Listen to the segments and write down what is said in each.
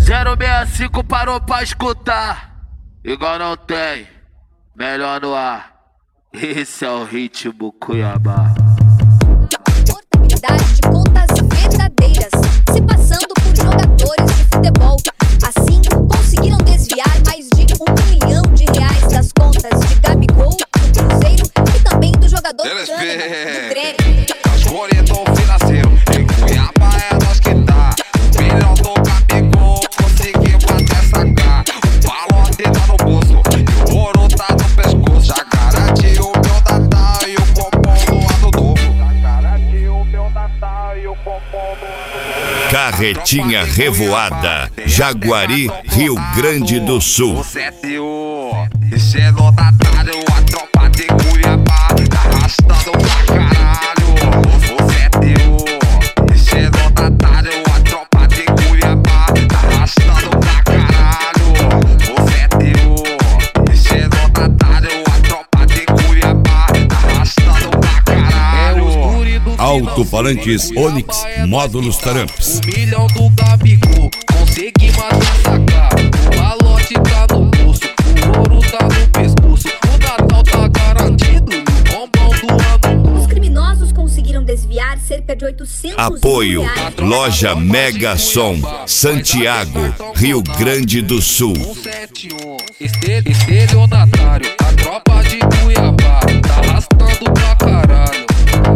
065 parou pra escutar. Igual não tem, melhor no ar. Esse é o ritmo Cuiabá. Portabilidade de contas verdadeiras, se passando por jogadores de futebol. Assim, conseguiram desviar mais de R$1 milhão das contas de Gabigol, do Cruzeiro e também do jogador Kahneman, do Grêmio. Orientou financeiro, em Cuiabá é nós que tá. O milhão do Gabigol conseguiu até sacar. O palote tá no bolso e o ouro tá no pescoço. Já garantiu o meu Natal e o pompom do ano novo. Já garantiu o meu Natal e o pompom do ano novo. Carretinha Revoada, Jaguari, Rio Grande do Sul. O 71, esse é notatário, a tropa de Cuiabá tá arrastando pra caralho. O 71, esse é notatário, a tropa de Cuiabá tá arrastando pra caralho. O 71, esse é notatário, a tropa de Cuiabá tá arrastando pra caralho. Alto-falantes Onix, módulos Taramps. R$1 milhão do Gabigol, consegui matar sacar. O malote tá no bolso, o ouro tá no pescoço. O Natal tá garantido e o bombom do ano. Os criminosos conseguiram desviar cerca de R$800 Apoio, mil. Loja Mega Som, Santiago, Rio Grande do Sul. 171, estelionatário, a tropa de Cuiabá tá arrastando pra caralho.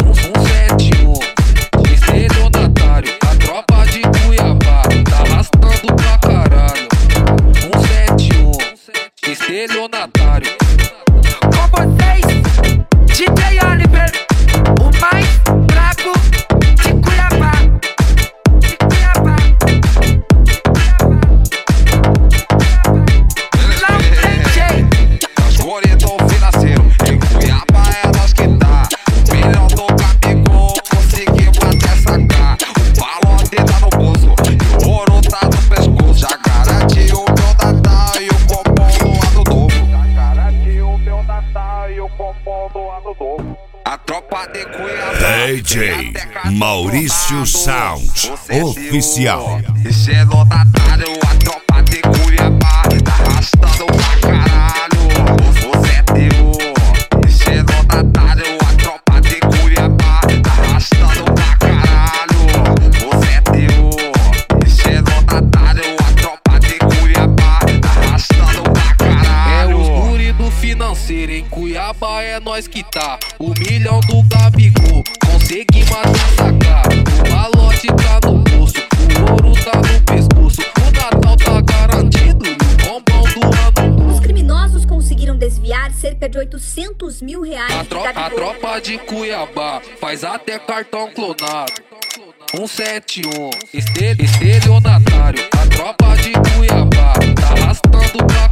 171, estelionatário, a tropa de Cuiabá tá arrastando pra caralho. 171, estelionatário. Com vocês, DJ Oliver, o mais brabo de Cuiabá. De Cuiabá. Não tem jeito. Orientou financeiro, em Cuiabá é nós que tá. O milhão do Gabigol conseguiu até sacar. O palote tá no bolso e o ouro tá no pescoço. Já garantiu o meu Natal e o pompom do ano novo. Já garantiu o meu Natal e o pompom do ano novo. A tropa de Cuiabá DJ Maurício Sound, oficial. Esse é notatário, a tropa de Cuiabá tá arrastando pra caralho. O 71, esse é notatário, a tropa de Cuiabá tá arrastando pra caralho. O 71, esse é notatário, a tropa de Cuiabá tá arrastando pra caralho. É os guri do financeiro, em Cuiabá é nós que tá. R$1 milhão do Gabigol, consegui matar sacar. O malote tá no bolso, o ouro tá no pescoço. O Natal tá garantido e o bombom do ano. Os criminosos conseguiram desviar cerca de R$800 mil de A Gabigol. tropa de Cuiabá faz até cartão clonado. 171, estelionatário, a tropa de Cuiabá tá arrastando pra